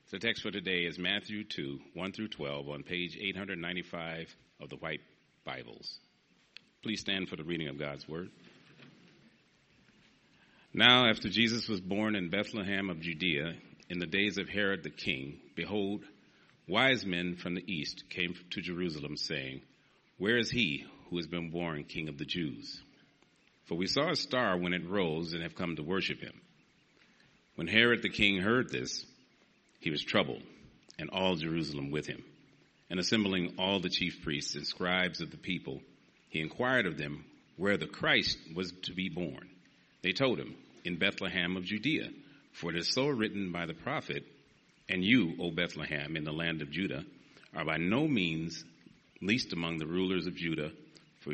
The text for today is Matthew 2, 1 through 12 on page 895 of the White Bibles. Please stand for the reading of God's Word. Now, after Jesus was born in Bethlehem of Judea, in the days of Herod the king, behold, wise men from the east came to Jerusalem, saying, "Where is he who has been born King of the Jews? For we saw a star when it rose and have come to worship him." When Herod the king heard this, he was troubled, and all Jerusalem with him. And assembling all the chief priests and scribes of the people, he inquired of them where the Christ was to be born. They told him, "In Bethlehem of Judea, for it is so written by the prophet, and you, O Bethlehem, in the land of Judah, are by no means least among the rulers of Judah, for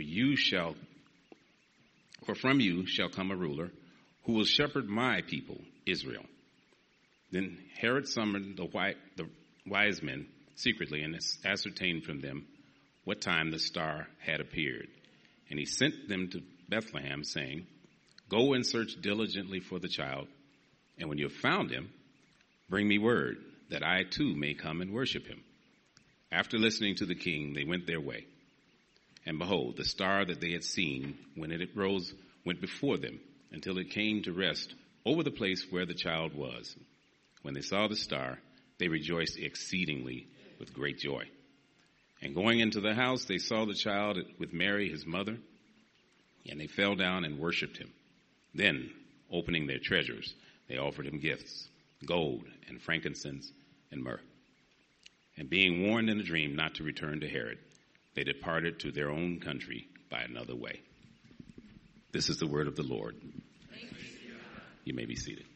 from you shall come a ruler who will shepherd my people, Israel." Then Herod summoned the wise men secretly and ascertained from them what time the star had appeared. And he sent them to Bethlehem, saying, "Go and search diligently for the child, and when you have found him, bring me word, that I too may come and worship him." After listening to the king, they went their way. And behold, the star that they had seen when it rose went before them until it came to rest over the place where the child was. When they saw the star, they rejoiced exceedingly with great joy. And going into the house, they saw the child with Mary, his mother, and they fell down and worshipped him. Then, opening their treasures, they offered him gifts, gold and frankincense and myrrh. And being warned in a dream not to return to Herod, they departed to their own country by another way. This is the word of the Lord. You may be seated.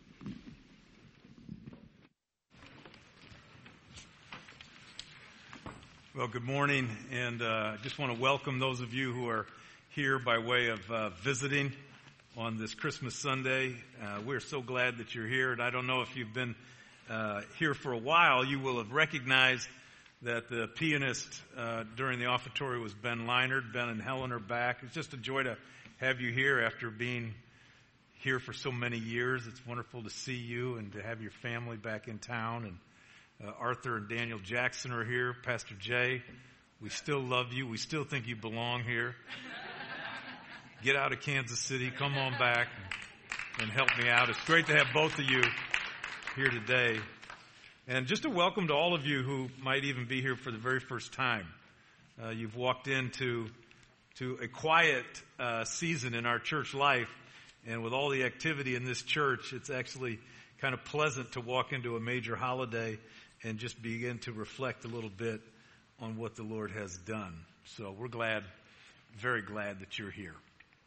Well, good morning, and I just want to welcome those of you who are here by way of visiting on this Christmas Sunday. We're so glad that you're here, and I don't know if you've been here for a while, you will have recognized that the pianist during the offertory was Ben Leinert. Ben and Helen are back. It's just a joy to have you here after being here for so many years. It's wonderful to see you and to have your family back in town. And Arthur and Daniel Jackson are here. Pastor Jay, we still love you. We still think you belong here. Get out of Kansas City. Come on back and help me out. It's great to have both of you here today. And just a welcome to all of you who might even be here for the very first time. You've walked into a quiet season in our church life. And with all the activity in this church, it's actually kind of pleasant to walk into a major holiday and just begin to reflect a little bit on what the Lord has done. So we're glad, very glad that you're here.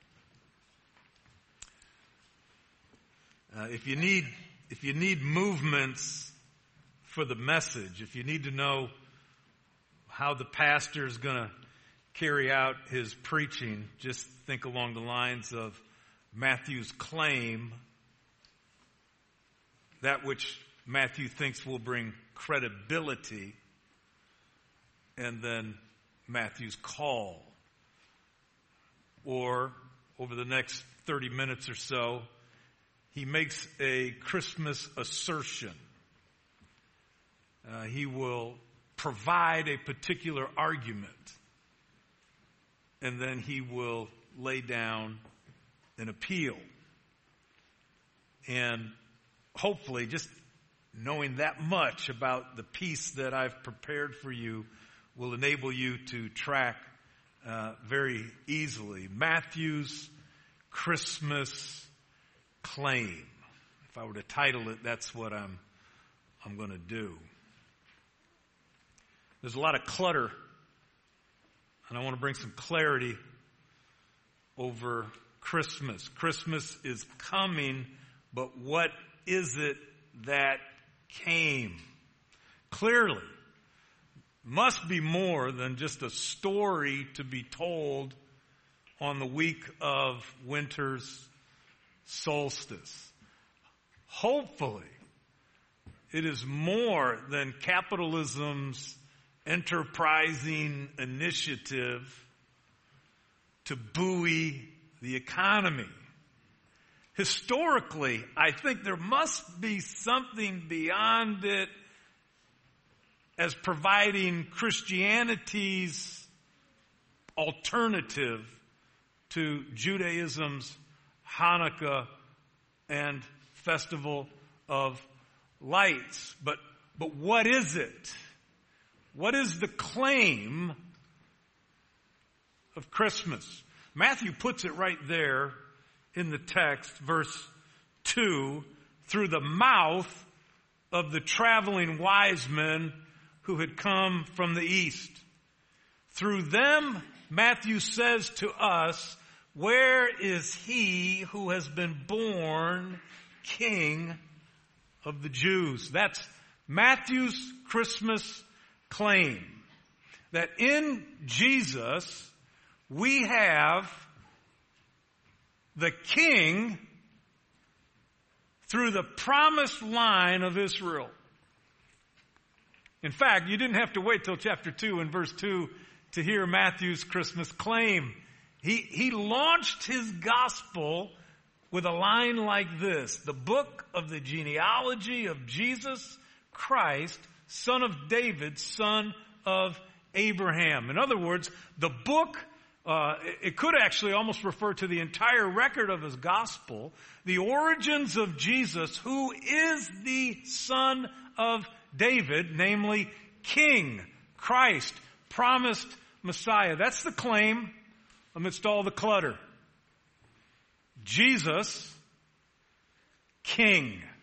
If you need movements for the message, if you need to know how the pastor is going to carry out his preaching, just think along the lines of Matthew's claim, that which Matthew thinks will bring credibility, and then Matthew's call. Or over the next 30 minutes or so, he makes a Christmas assertion. He will provide a particular argument, and then he will lay down an appeal. And hopefully, just knowing that much about the piece that I've prepared for you will enable you to track very easily Matthew's Christmas claim. If I were to title it, that's what I'm going to do. There's a lot of clutter, and I want to bring some clarity over Christmas. Christmas is coming, but what is it that came? Clearly, must be more than just a story to be told on the week of winter's solstice. Hopefully, it is more than capitalism's enterprising initiative to buoy the economy. Historically, I think there must be something beyond it as providing Christianity's alternative to Judaism's Hanukkah and Festival of Lights. But what is it? What is the claim of Christmas? Matthew puts it right there in the text, verse 2, through the mouth of the traveling wise men who had come from the east. Through them, Matthew says to us, where is he who has been born King of the Jews? That's Matthew's Christmas claim. That in Jesus, we have the King through the promised line of Israel. In fact, you didn't have to wait till chapter 2 and verse 2 to hear Matthew's Christmas claim. He launched his gospel with a line like this: the book of the genealogy of Jesus Christ, son of David, son of Abraham. In other words, the book, it could actually almost refer to the entire record of his gospel, the origins of Jesus, who is the son of David, namely King, Christ, promised Messiah. That's the claim amidst all the clutter. Jesus, King,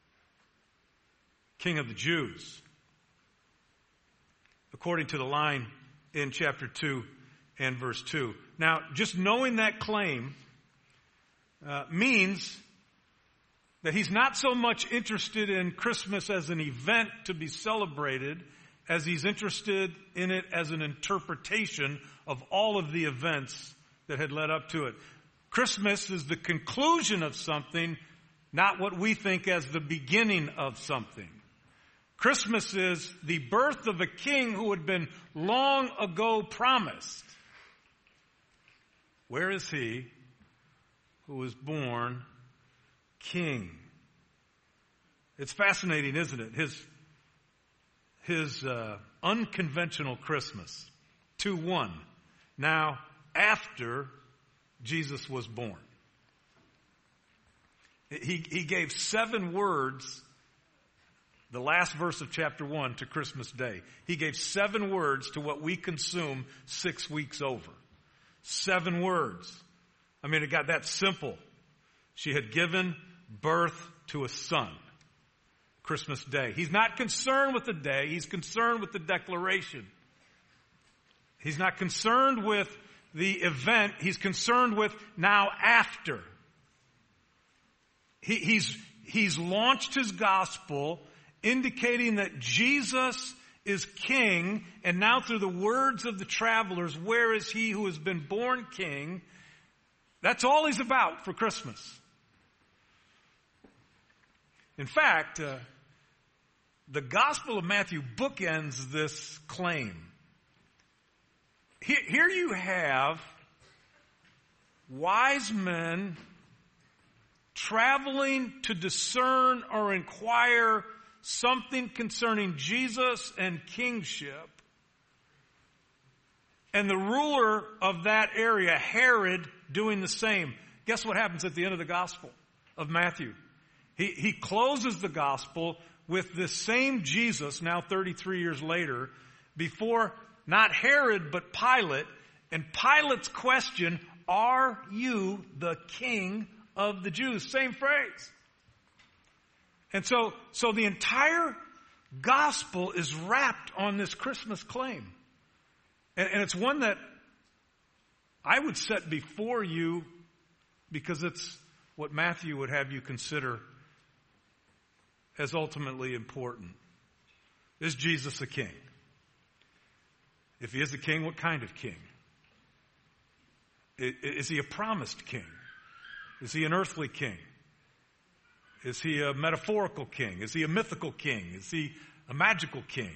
King of the Jews, according to the line in chapter 2 and verse 2. Now, just knowing that claim means that he's not so much interested in Christmas as an event to be celebrated as he's interested in it as an interpretation of all of the events that had led up to it. Christmas is the conclusion of something, not what we think as the beginning of something. Christmas is the birth of a king who had been long ago promised. Where is he who was born king? It's fascinating, isn't it? His unconventional Christmas. 2:1. Now, after Jesus was born. He gave 7 words, the last verse of chapter 1, to Christmas Day. He gave 7 words to what we consume 6 weeks over. 7 words. I mean, it got that simple. She had given birth to a son. Christmas Day. He's not concerned with the day. He's concerned with the declaration. He's not concerned with the event. He's concerned with now after. He's launched his gospel indicating that Jesus is king, and now through the words of the travelers, where is he who has been born king? That's all he's about for Christmas. In fact, the Gospel of Matthew bookends this claim. Here you have wise men traveling to discern or inquire something concerning Jesus and kingship. And the ruler of that area, Herod, doing the same. Guess what happens at the end of the Gospel of Matthew? He closes the Gospel with this same Jesus, now 33 years later, before not Herod but Pilate. And Pilate's question, are you the king of the Jews? Same phrase. And so the entire gospel is wrapped on this Christmas claim. And it's one that I would set before you because it's what Matthew would have you consider as ultimately important. Is Jesus a king? If he is a king, what kind of king? Is he a promised king? Is he an earthly king? Is he a metaphorical king? Is he a mythical king? Is he a magical king?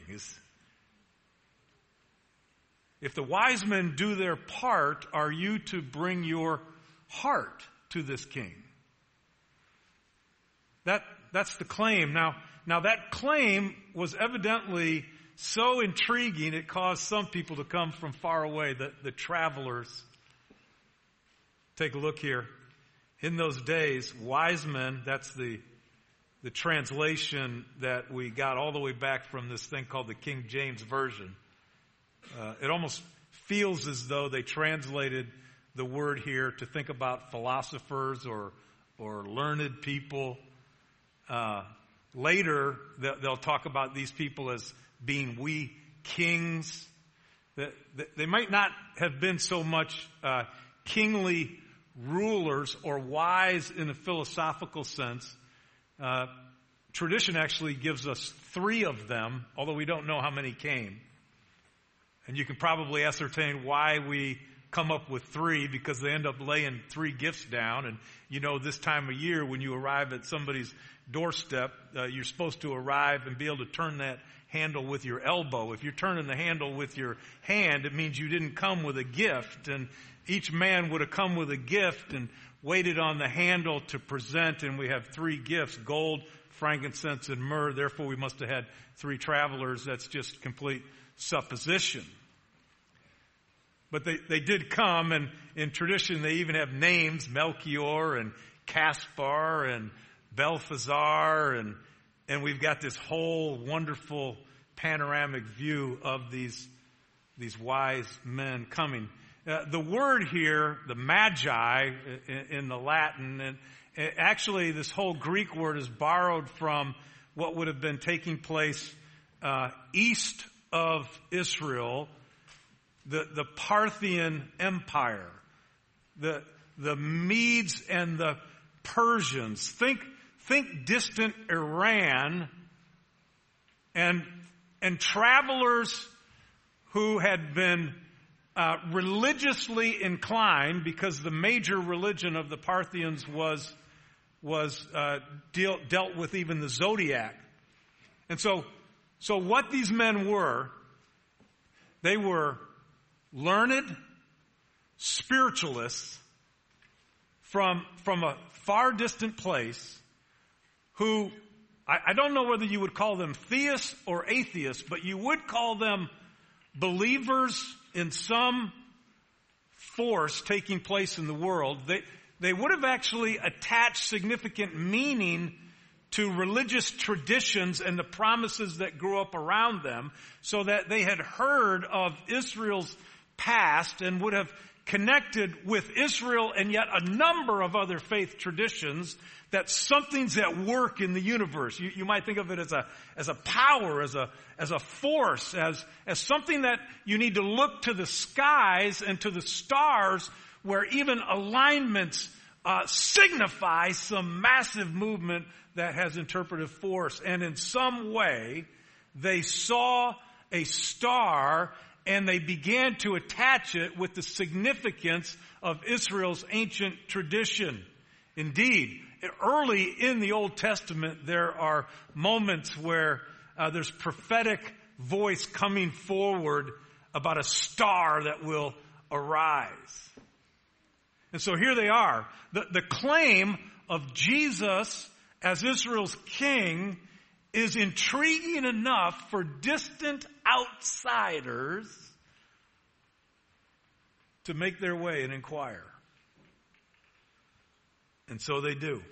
If the wise men do their part, are you to bring your heart to this king? That's the claim. Now that claim was evidently so intriguing it caused some people to come from far away, the travelers. Take a look here. In those days, wise men, that's the translation that we got all the way back from this thing called the King James Version. It almost feels as though they translated the word here to think about philosophers or learned people. Later, they'll talk about these people as being we kings. They might not have been so much kingly rulers or wise in a philosophical sense. Tradition actually gives us 3 of them, although we don't know how many came. And you can probably ascertain why we come up with 3, because they end up laying 3 gifts down. And you know, this time of year when you arrive at somebody's doorstep, you're supposed to arrive and be able to turn that handle with your elbow. If you're turning the handle with your hand, it means you didn't come with a gift. And each man would have come with a gift and waited on the handle to present. And we have 3 gifts: gold, frankincense, and myrrh. Therefore, we must have had 3 travelers. That's just complete supposition. But they did come, and in tradition they even have names: Melchior and Caspar and Belphazar, and we've got this whole wonderful panoramic view of these wise men coming. The word here, the magi in the Latin, and actually this whole Greek word is borrowed from what would have been taking place east of Israel, the Parthian Empire, the Medes and the Persians. Think distant Iran, and travelers who had been religiously inclined, because the major religion of the Parthians was dealt with even the zodiac. And so what these men were, they were learned spiritualists from a far distant place, who, I don't know whether you would call them theists or atheists, but you would call them believers in some force taking place in the world. They would have actually attached significant meaning to religious traditions and the promises that grew up around them, so that they had heard of Israel's past and would have connected with Israel and yet a number of other faith traditions, that something's at work in the universe. You might think of it as a power, as a force, as something that you need to look to the skies and to the stars, where even alignments signify some massive movement that has interpretive force. And in some way, they saw a star and they began to attach it with the significance of Israel's ancient tradition. Indeed, early in the Old Testament, there are moments where there's prophetic voice coming forward about a star that will arise. And so here they are. The claim of Jesus as Israel's king is intriguing enough for distant outsiders to make their way and inquire. And so they do.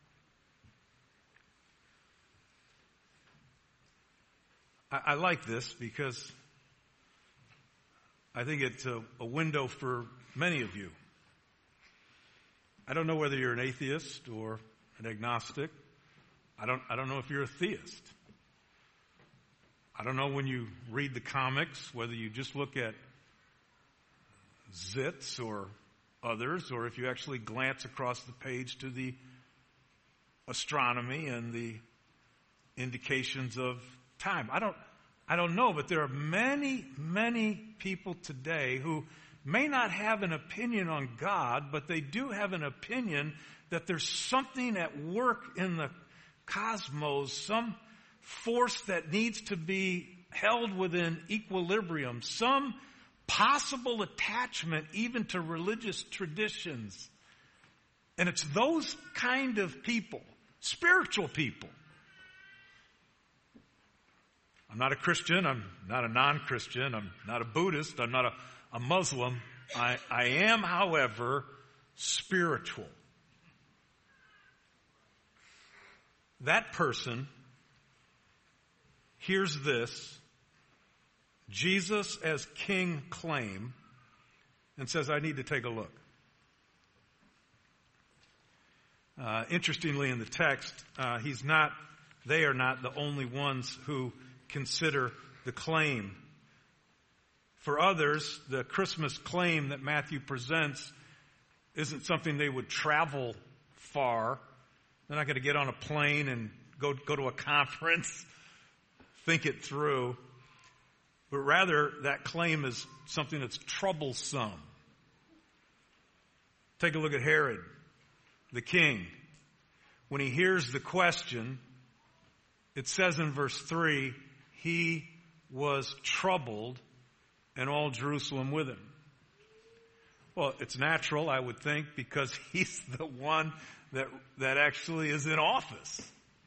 I like this because I think it's a window for many of you. I don't know whether you're an atheist or an agnostic. I don't know if you're a theist. I don't know, when you read the comics, whether you just look at Zitz or others, or if you actually glance across the page to the astronomy and the indications of time. I don't know, but there are many, many people today who may not have an opinion on God, but they do have an opinion that there's something at work in the cosmos, some force that needs to be held within equilibrium, some possible attachment even to religious traditions. And it's those kind of people, spiritual people, I'm not a Christian. I'm not a non-Christian. I'm not a Buddhist. I'm not a Muslim. I am, however, spiritual. That person hears this, Jesus as king claim, and says, I need to take a look. Interestingly, in the text, they are not the only ones who consider the claim. For others, the Christmas claim that Matthew presents isn't something they would travel far. They're not going to get on a plane and go to a conference, think it through. But rather, that claim is something that's troublesome. Take a look at Herod, the king. When he hears the question, it says in verse 3, he was troubled, and all Jerusalem with him. Well, it's natural, I would think, because he's the one that actually is in office.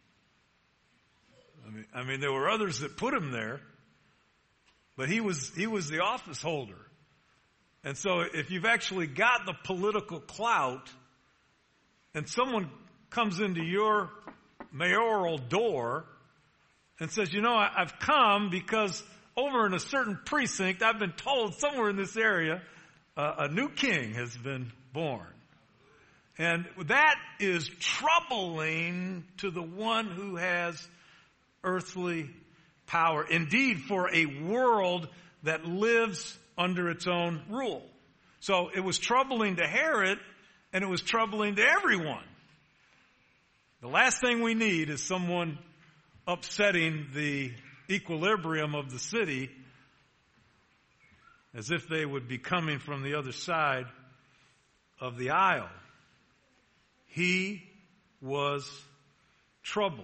I mean, there were others that put him there, but he was the office holder. And so if you've actually got the political clout and someone comes into your mayoral door and says, I've come because over in a certain precinct, I've been told somewhere in this area, a new king has been born. And that is troubling to the one who has earthly power. Indeed, for a world that lives under its own rule. So it was troubling to Herod, and it was troubling to everyone. The last thing we need is someone upsetting the equilibrium of the city as if they would be coming from the other side of the aisle. He was troubled.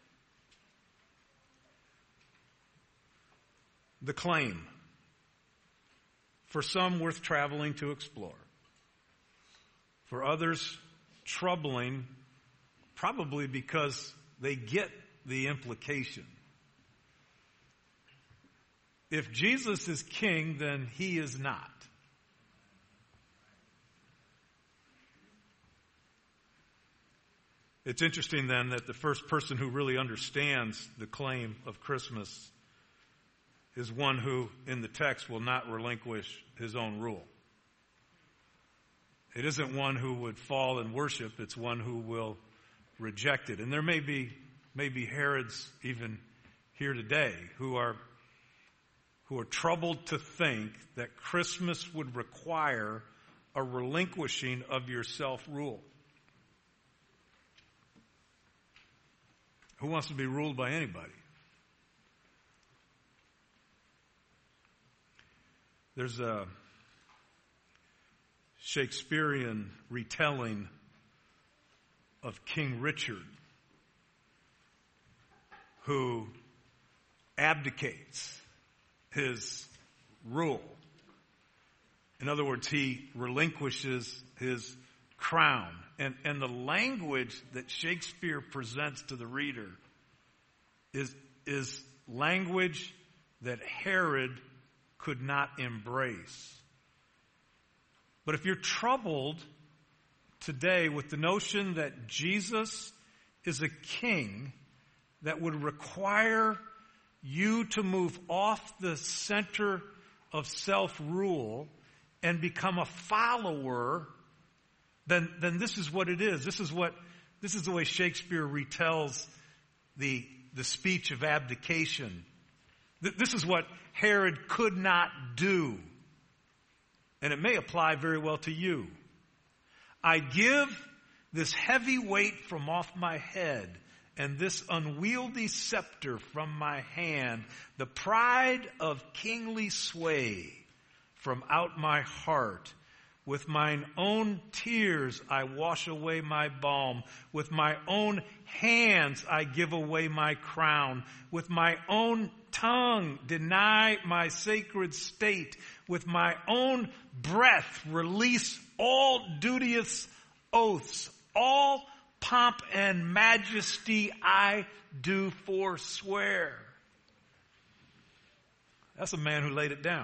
The claim. For some, worth traveling to explore. For others, troubling, probably because they get the implication. If Jesus is king, then he is not. It's interesting then that the first person who really understands the claim of Christmas is one who, in the text, will not relinquish his own rule. It isn't one who would fall in worship, it's one who will reject it. And there may be Herods even here today who are troubled to think that Christmas would require a relinquishing of your self-rule. Who wants to be ruled by anybody? There's a Shakespearean retelling of King Richard who abdicates his rule. In other words, he relinquishes his crown. And the language that Shakespeare presents to the reader is language that Herod could not embrace. But if you're troubled today with the notion that Jesus is a king that would require you to move off the center of self-rule and become a follower, then this is what it is. This is the way Shakespeare retells the speech of abdication. This is what Herod could not do. And it may apply very well to you. I give this heavy weight from off my head and this unwieldy scepter from my hand, the pride of kingly sway from out my heart. With mine own tears I wash away my balm. With my own hands I give away my crown. With my own tongue deny my sacred state. With my own breath release all duteous oaths. All pomp and majesty I do forswear. That's a man who laid it down.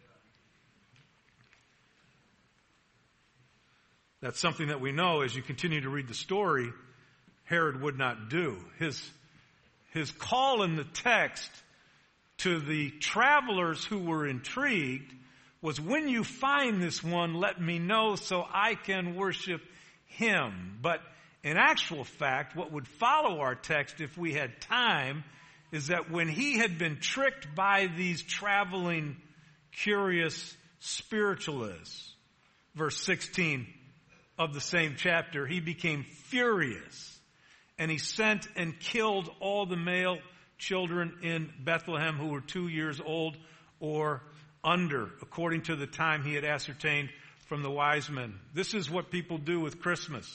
That's something that we know as you continue to read the story, Herod would not do. His call in the text to the travelers who were intrigued was, when you find this one, let me know so I can worship him. But in actual fact, what would follow our text if we had time is that when he had been tricked by these traveling, curious spiritualists, verse 16 of the same chapter, he became furious, and he sent and killed all the male children in Bethlehem who were 2 years old or under, according to the time he had ascertained from the wise men. This is what people do with Christmas.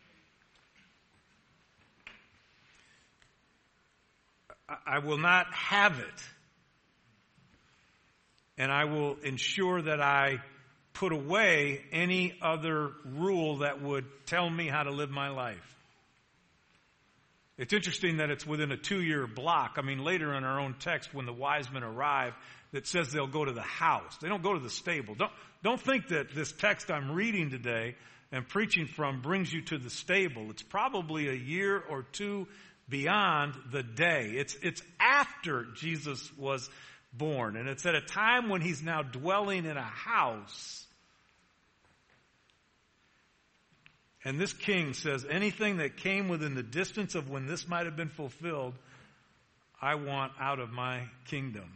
I will not have it, and I will ensure that I put away any other rule that would tell me how to live my life. It's interesting that it's within a 2-year block. I mean, later in our own text, when the wise men arrive, that says they'll go to the house. They don't go to the stable. Don't think that this text I'm reading today and preaching from brings you to the stable. It's probably a year or two beyond the day. It's after Jesus was born. And it's at a time when he's now dwelling in a house. And this king says, anything that came within the distance of when this might have been fulfilled, I want out of my kingdom.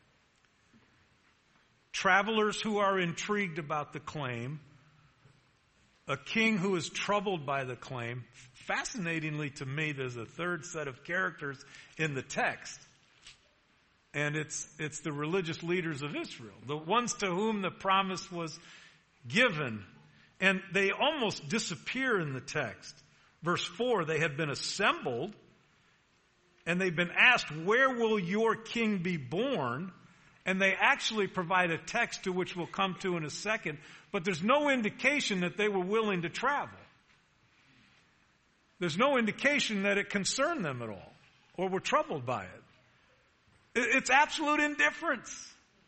Travelers who are intrigued about the claim, a king who is troubled by the claim. Fascinatingly to me, there's a third set of characters in the text. And it's the religious leaders of Israel, the ones to whom the promise was given. And they almost disappear in the text. Verse 4, they have been assembled, and they've been asked, where will your king be born? And they actually provide a text to which we'll come to in a second, but there's no indication that they were willing to travel. There's no indication that it concerned them at all, or were troubled by it. It's absolute indifference.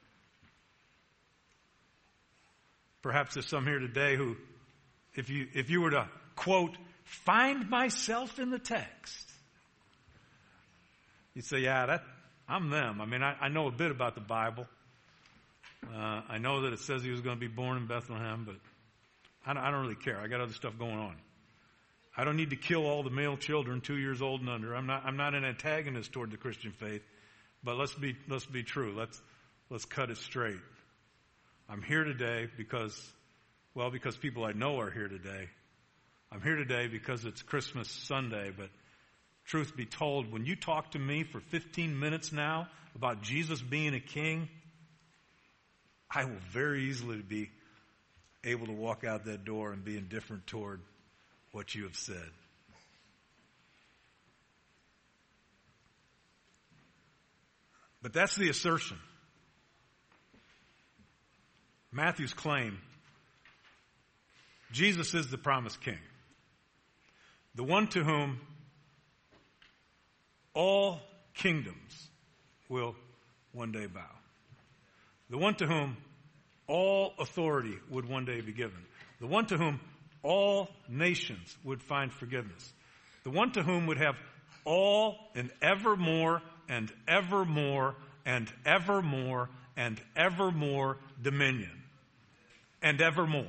Perhaps there's some here today who, if you were to, quote, find myself in the text, you'd say, yeah, I'm them. I mean, I know a bit about the Bible. I know that it says he was going to be born in Bethlehem, but I don't really care. I got other stuff going on. I don't need to kill all the male children 2 years old and under. I'm not an antagonist toward the Christian faith, but let's be true. Let's cut it straight. I'm here today because people I know are here today. I'm here today because it's Christmas Sunday, but truth be told, when you talk to me for 15 minutes now about Jesus being a king, I will very easily be able to walk out that door and be indifferent toward what you have said. But that's the assertion. Matthew's claim, Jesus is the promised king, the one to whom all kingdoms will one day bow, the one to whom all authority would one day be given, the one to whom all nations would find forgiveness, the one to whom would have all and evermore and evermore and evermore and evermore dominion. And evermore.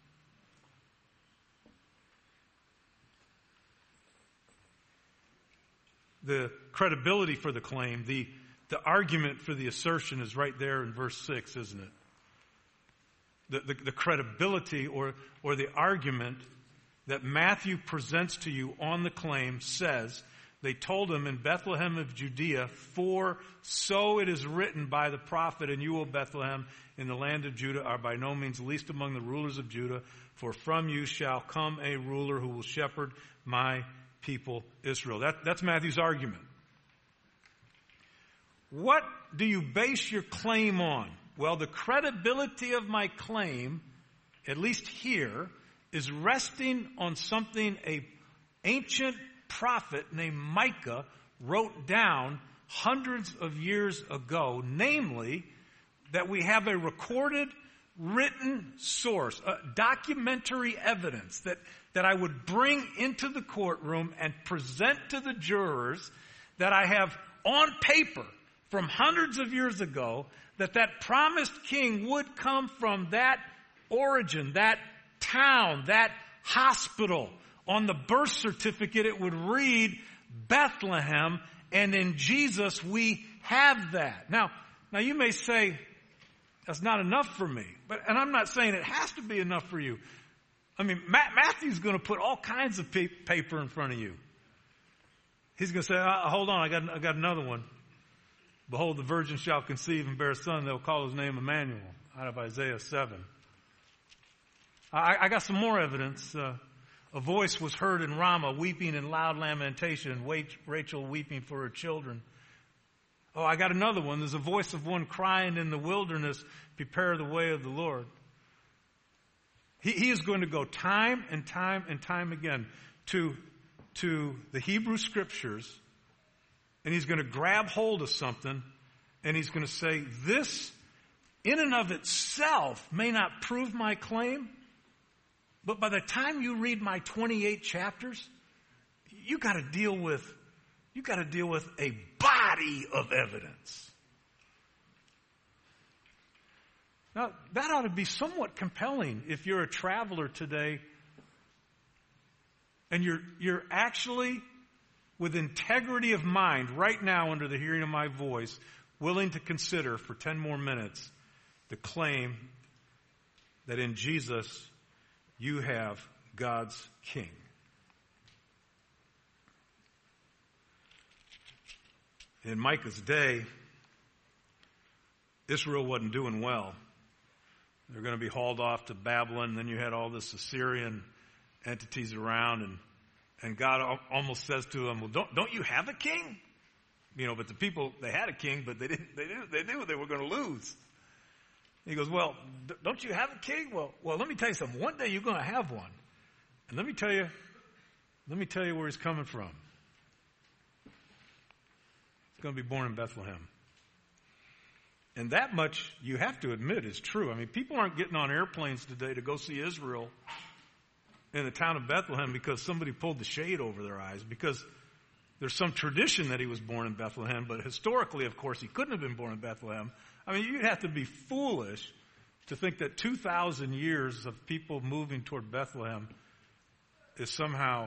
The credibility for the claim, the argument for the assertion is right there in verse 6, isn't it? The credibility or the argument that Matthew presents to you on the claim says, they told him in Bethlehem of Judea, for so it is written by the prophet, and you, O Bethlehem, in the land of Judah, are by no means least among the rulers of Judah, for from you shall come a ruler who will shepherd my people Israel. That's Matthew's argument. What do you base your claim on? Well, the credibility of my claim, at least here, is resting on something an ancient prophet named Micah wrote down hundreds of years ago, namely that we have a recorded, written source, documentary evidence that I would bring into the courtroom and present to the jurors, that I have on paper from hundreds of years ago, that promised king would come from that origin, that town, that hospital. On the birth certificate, it would read Bethlehem, and in Jesus we have that. Now you may say, that's not enough for me. And I'm not saying it has to be enough for you. I mean, Matthew's going to put all kinds of paper in front of you. He's going to say, hold on, I got another one. Behold, the virgin shall conceive and bear a son. They'll call his name Emmanuel, out of Isaiah 7. I got some more evidence. A voice was heard in Ramah, weeping in loud lamentation, Rachel weeping for her children. Oh, I got another one. There's a voice of one crying in the wilderness, prepare the way of the Lord. He is going to go time and time and time again to the Hebrew Scriptures, and he's going to grab hold of something, and he's going to say, this in and of itself may not prove my claim, but by the time you read my 28 chapters, you got to deal with a body of evidence. Now, that ought to be somewhat compelling if you're a traveler today and you're actually, with integrity of mind, right now under the hearing of my voice, willing to consider for 10 more minutes the claim that in Jesus you have God's King. In Micah's day, Israel wasn't doing well. They're going to be hauled off to Babylon, and then you had all this Assyrian entities around, and God almost says to them, well, don't you have a king? You know, but the people, they had a king, but they knew they were going to lose. He goes, well, don't you have a king? Well, let me tell you something. One day you're going to have one. And let me tell you where he's coming from. He's going to be born in Bethlehem. And that much, you have to admit, is true. I mean, people aren't getting on airplanes today to go see Israel in the town of Bethlehem because somebody pulled the shade over their eyes, because there's some tradition that he was born in Bethlehem, but historically, of course, he couldn't have been born in Bethlehem. I mean, you'd have to be foolish to think that 2,000 years of people moving toward Bethlehem is somehow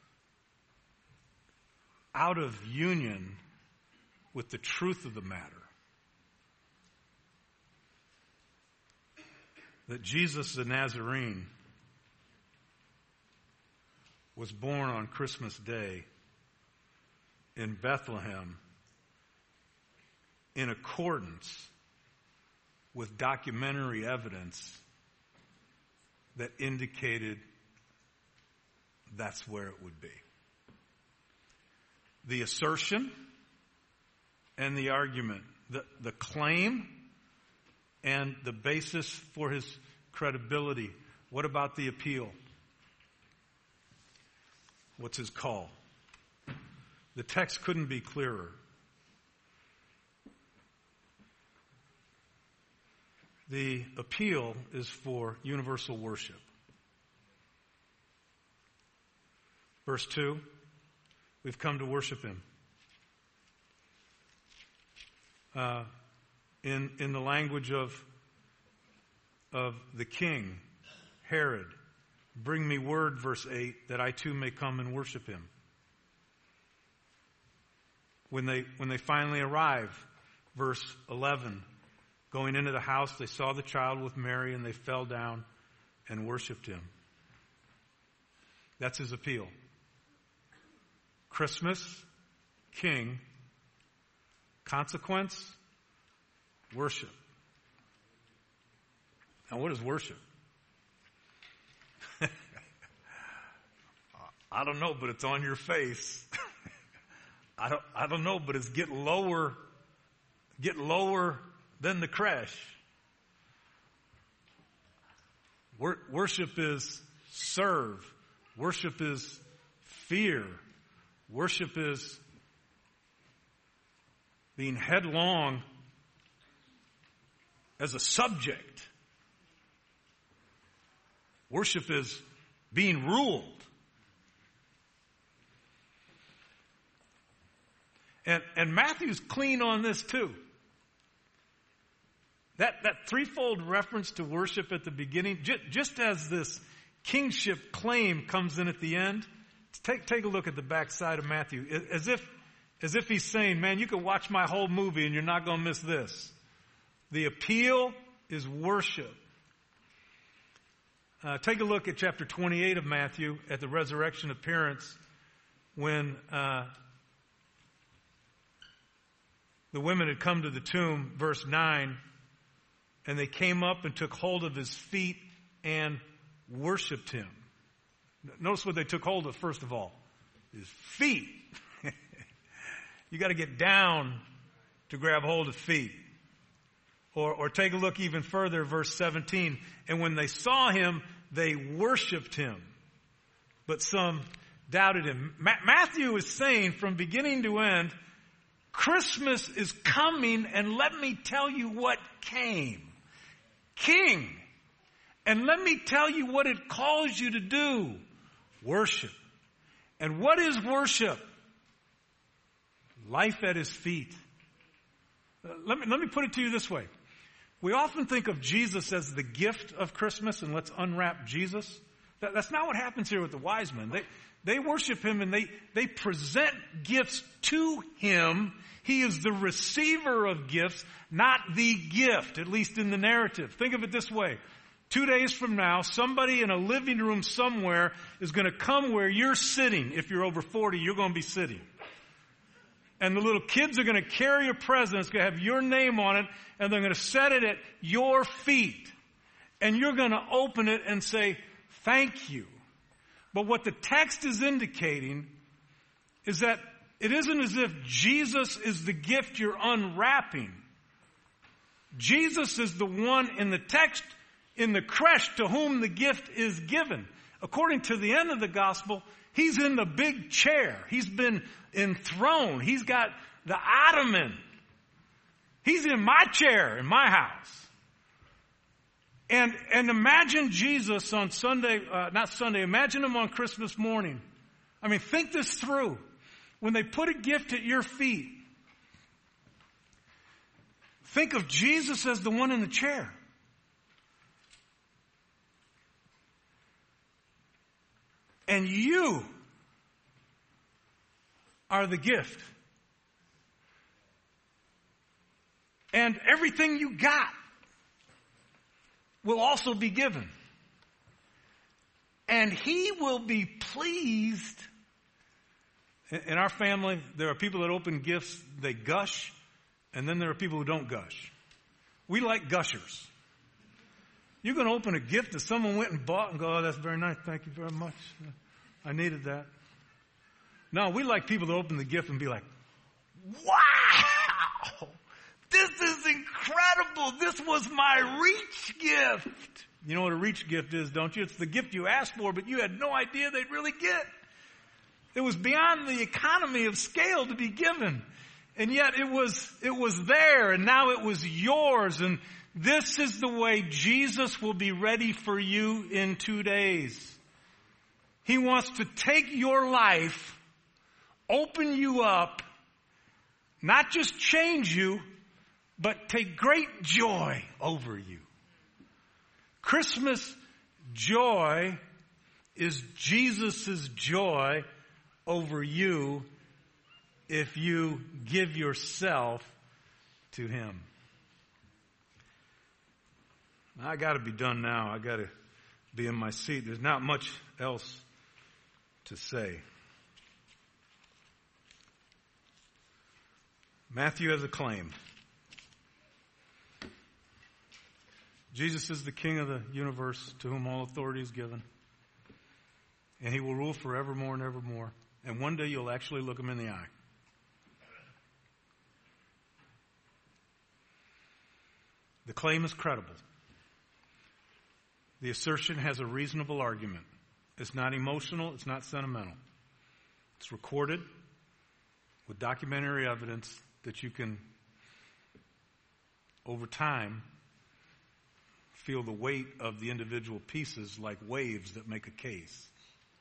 out of union with the truth of the matter. That Jesus the Nazarene was born on Christmas Day in Bethlehem in accordance with documentary evidence that indicated that's where it would be. The assertion and the argument, the claim and the basis for his credibility. What about the appeal? What's his call? The text couldn't be clearer. The appeal is for universal worship. Verse 2, we've come to worship him. In the language of the king, Herod, bring me word, verse 8, that I too may come and worship him. When they finally arrive, verse 11, going into the house, they saw the child with Mary, and they fell down and worshiped him. That's his appeal. Christmas, king, consequence, worship. Now, what is worship? I don't know, but it's on your face. I don't know, but it's get lower than the creche. Worship is serve. Worship is fear. Worship is being headlong as a subject. Worship is being ruled. And Matthew's clean on this too. That threefold reference to worship at the beginning, just as this kingship claim comes in at the end, take a look at the backside of Matthew, as if he's saying, man, you can watch my whole movie and you're not going to miss this. The appeal is worship. Take a look at chapter 28 of Matthew at the resurrection appearance when the women had come to the tomb, verse 9, and they came up and took hold of his feet and worshiped him. Notice what they took hold of first of all. His feet. You got to get down to grab hold of feet. Or take a look even further, verse 17. And when they saw him, they worshiped him. But some doubted him. Matthew is saying from beginning to end, Christmas is coming, and let me tell you what came. King. And let me tell you what it calls you to do. Worship. And what is worship? Life at his feet. Let me put it to you this way. We often think of Jesus as the gift of Christmas, and let's unwrap Jesus. That's not what happens here with the wise men. They worship him and they present gifts to him. He is the receiver of gifts, not the gift, at least in the narrative. Think of it this way. 2 days from now, somebody in a living room somewhere is going to come where you're sitting. If you're over 40, you're going to be sitting. And the little kids are going to carry a present. It's going to have your name on it, and they're going to set it at your feet. And you're going to open it and say, thank you. But what the text is indicating is that it isn't as if Jesus is the gift you're unwrapping. Jesus is the one in the text, in the creche, to whom the gift is given. According to the end of the gospel, he's in the big chair. He's been enthroned. He's got the ottoman. He's in my chair in my house. And imagine Jesus on imagine him on Christmas morning. I mean, think this through. When they put a gift at your feet, think of Jesus as the one in the chair. And you are the gift. And everything you got will also be given. And he will be pleased. In our family, there are people that open gifts, they gush, and then there are people who don't gush. We like gushers. You're going to open a gift that someone went and bought and go, oh, that's very nice, thank you very much. I needed that. No, we like people to open the gift and be like, wow, this is incredible. This was my reach gift. You know what a reach gift is, don't you? It's the gift you asked for, but you had no idea they'd really get. It was beyond the economy of scale to be given. And yet it was there, and now it was yours. And this is the way Jesus will be ready for you in 2 days. He wants to take your life, open you up, not just change you, but take great joy over you. Christmas joy is Jesus' joy over you if you give yourself to him. I got to be done now. I got to be in my seat. There's not much else to say. Matthew has a claim. Jesus is the King of the universe, to whom all authority is given. And he will rule forevermore and evermore. And one day you'll actually look him in the eye. The claim is credible. The assertion has a reasonable argument. It's not emotional. It's not sentimental. It's recorded with documentary evidence that you can, over time, feel the weight of the individual pieces like waves that make a case.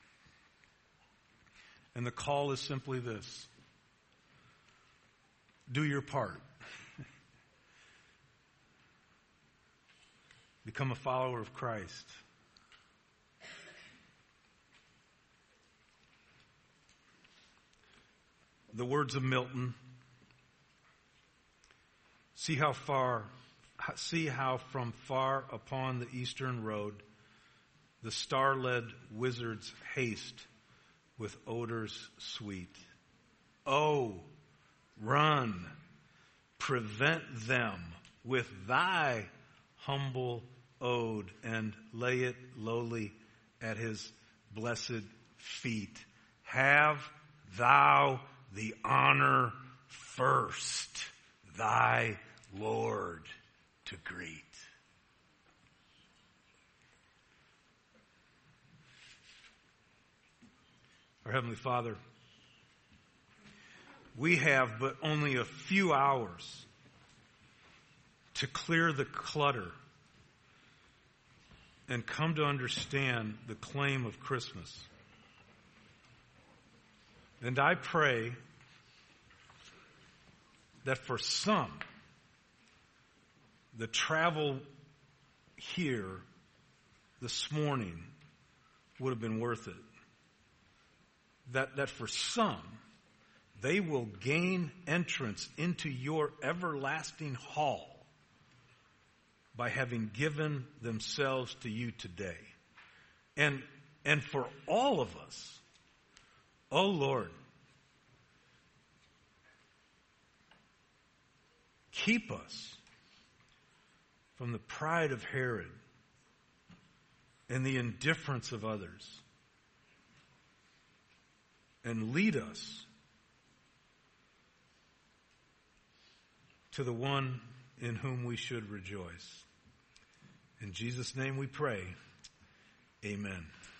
And the call is simply this: do your part. Become a follower of Christ. The words of Milton: see how from far upon the eastern road the star-led wizards haste with odors sweet. Oh, run, prevent them with thy humble ode, and lay it lowly at his blessed feet. Have thou the honor first, thy Lord to greet. Our Heavenly Father, we have but only a few hours to clear the clutter and come to understand the claim of Christmas. And I pray that for some, the travel here this morning would have been worth it. That for some, they will gain entrance into your everlasting hall by having given themselves to you today. And for all of us, oh Lord, keep us from the pride of Herod and the indifference of others, and lead us to the one in whom we should rejoice. In Jesus' name we pray. Amen.